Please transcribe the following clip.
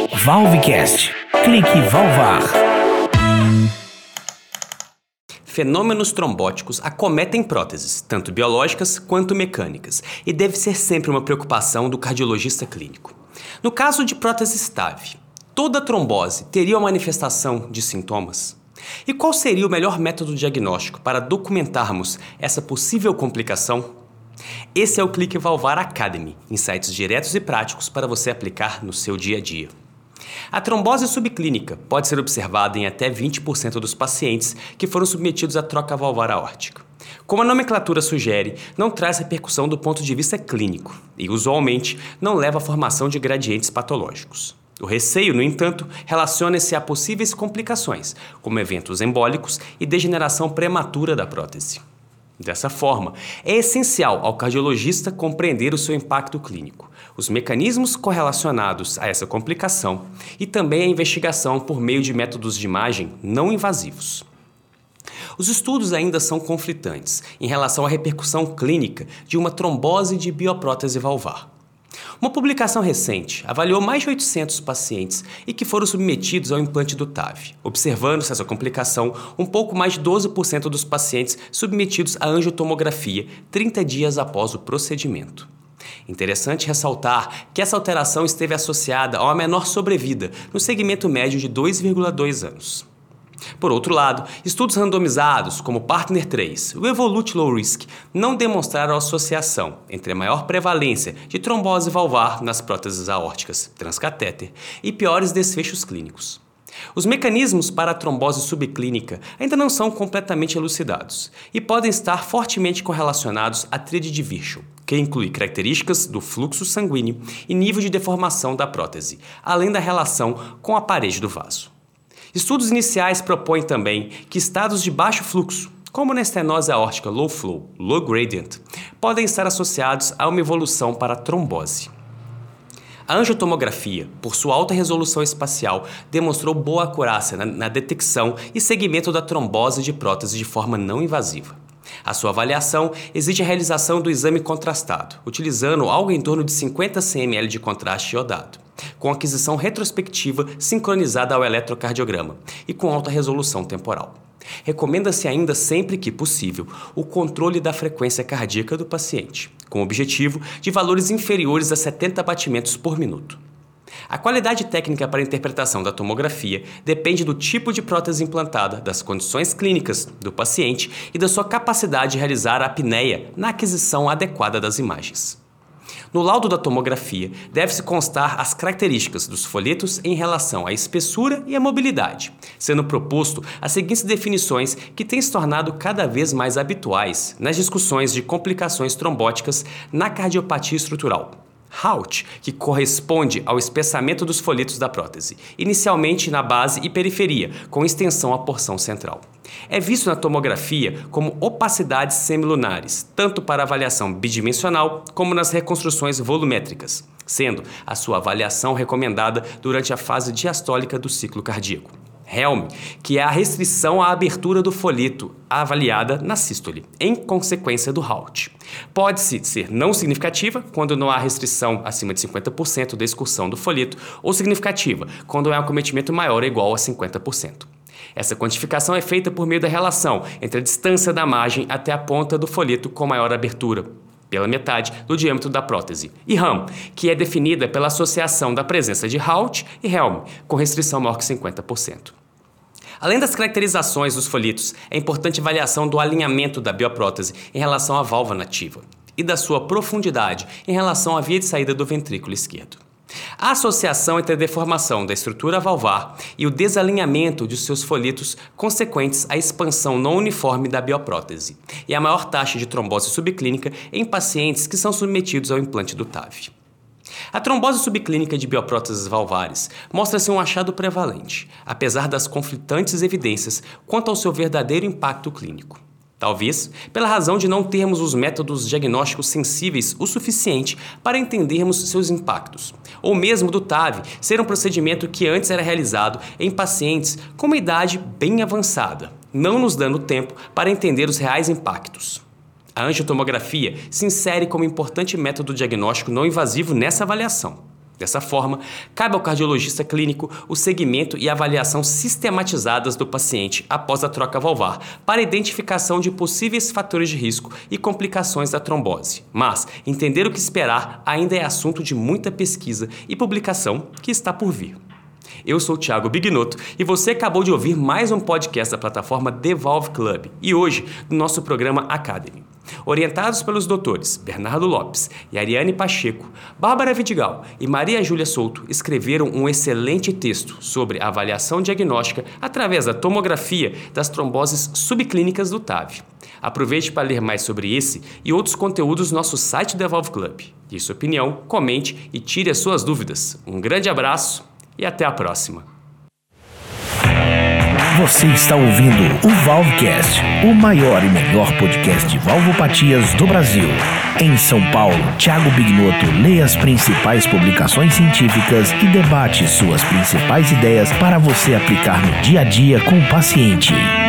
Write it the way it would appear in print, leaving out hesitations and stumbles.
Valvecast. Clique Valvar. Fenômenos trombóticos acometem próteses, tanto biológicas quanto mecânicas, e deve ser sempre uma preocupação do cardiologista clínico. No caso de prótese TAV, toda trombose teria uma manifestação de sintomas? E qual seria o melhor método diagnóstico para documentarmos essa possível complicação? Esse é o Clique Valvar Academy, insights diretos e práticos para você aplicar no seu dia a dia. A trombose subclínica pode ser observada em até 20% dos pacientes que foram submetidos à troca valvar aórtica. Como a nomenclatura sugere, não traz repercussão do ponto de vista clínico e, usualmente, não leva à formação de gradientes patológicos. O receio, no entanto, relaciona-se a possíveis complicações, como eventos embólicos e degeneração prematura da prótese. Dessa forma, é essencial ao cardiologista compreender o seu impacto clínico, os mecanismos correlacionados a essa complicação e também a investigação por meio de métodos de imagem não invasivos. Os estudos ainda são conflitantes em relação à repercussão clínica de uma trombose de bioprótese valvar. Uma publicação recente avaliou mais de 800 pacientes e que foram submetidos ao implante do TAV, observando-se essa complicação um pouco mais de 12% dos pacientes submetidos à angiotomografia 30 dias após o procedimento. Interessante ressaltar que essa alteração esteve associada a uma menor sobrevida no segmento médio de 2,2 anos. Por outro lado, estudos randomizados, como Partner 3 e o Evolute Low Risk, não demonstraram associação entre a maior prevalência de trombose valvar nas próteses aórticas transcatéter e piores desfechos clínicos. Os mecanismos para a trombose subclínica ainda não são completamente elucidados e podem estar fortemente correlacionados à tríade de Virchow, que inclui características do fluxo sanguíneo e nível de deformação da prótese, além da relação com a parede do vaso. Estudos iniciais propõem também que estados de baixo fluxo, como na estenose aórtica low flow, low gradient, podem estar associados a uma evolução para a trombose. A angiotomografia, por sua alta resolução espacial, demonstrou boa acurácia na detecção e segmento da trombose de prótese de forma não invasiva. A sua avaliação exige a realização do exame contrastado, utilizando algo em torno de 50 cml de contraste iodado, com aquisição retrospectiva sincronizada ao eletrocardiograma e com alta resolução temporal. Recomenda-se ainda, sempre que possível, o controle da frequência cardíaca do paciente, com o objetivo de valores inferiores a 70 batimentos por minuto. A qualidade técnica para a interpretação da tomografia depende do tipo de prótese implantada, das condições clínicas do paciente e da sua capacidade de realizar a apneia na aquisição adequada das imagens. No laudo da tomografia, deve-se constar as características dos folhetos em relação à espessura e à mobilidade, sendo proposto as seguintes definições que têm se tornado cada vez mais habituais nas discussões de complicações trombóticas na cardiopatia estrutural. HALT, que corresponde ao espessamento dos folhetos da prótese, inicialmente na base e periferia, com extensão à porção central. É visto na tomografia como opacidades semilunares, tanto para avaliação bidimensional como nas reconstruções volumétricas, sendo a sua avaliação recomendada durante a fase diastólica do ciclo cardíaco. Helm, que é a restrição à abertura do folheto avaliada na sístole, em consequência do HALT. Pode-se ser não significativa, quando não há restrição acima de 50% da excursão do folheto, ou significativa, quando há um acometimento maior ou igual a 50%. Essa quantificação é feita por meio da relação entre a distância da margem até a ponta do folheto com maior abertura, pela metade do diâmetro da prótese, e RAM, que é definida pela associação da presença de HALT e Helm, com restrição maior que 50%. Além das caracterizações dos folhetos, é importante a avaliação do alinhamento da bioprótese em relação à válvula nativa e da sua profundidade em relação à via de saída do ventrículo esquerdo. A associação entre a deformação da estrutura valvar e o desalinhamento de seus folhetos consequentes à expansão não uniforme da bioprótese e a maior taxa de trombose subclínica em pacientes que são submetidos ao implante do TAV. A trombose subclínica de biopróteses valvares mostra-se um achado prevalente, apesar das conflitantes evidências quanto ao seu verdadeiro impacto clínico. Talvez pela razão de não termos os métodos diagnósticos sensíveis o suficiente para entendermos seus impactos, ou mesmo do TAV ser um procedimento que antes era realizado em pacientes com uma idade bem avançada, não nos dando tempo para entender os reais impactos. A angiotomografia se insere como importante método diagnóstico não invasivo nessa avaliação. Dessa forma, cabe ao cardiologista clínico o segmento e avaliação sistematizadas do paciente após a troca valvar, para identificação de possíveis fatores de risco e complicações da trombose. Mas entender o que esperar ainda é assunto de muita pesquisa e publicação que está por vir. Eu sou o Thiago Bignotto e você acabou de ouvir mais um podcast da plataforma The Valve Club e hoje do nosso programa Academy. Orientados pelos doutores Bernardo Lopes e Ariane Pacheco, Bárbara Vidigal e Maria Júlia Souto escreveram um excelente texto sobre a avaliação diagnóstica através da tomografia das tromboses subclínicas do TAV. Aproveite para ler mais sobre esse e outros conteúdos no nosso site The Valve Club. Dê sua opinião, comente e tire as suas dúvidas. Um grande abraço e até a próxima. Você está ouvindo o Valvecast, o maior e melhor podcast de valvopatias do Brasil. Em São Paulo, Thiago Bignotto lê as principais publicações científicas e debate suas principais ideias para você aplicar no dia a dia com o paciente.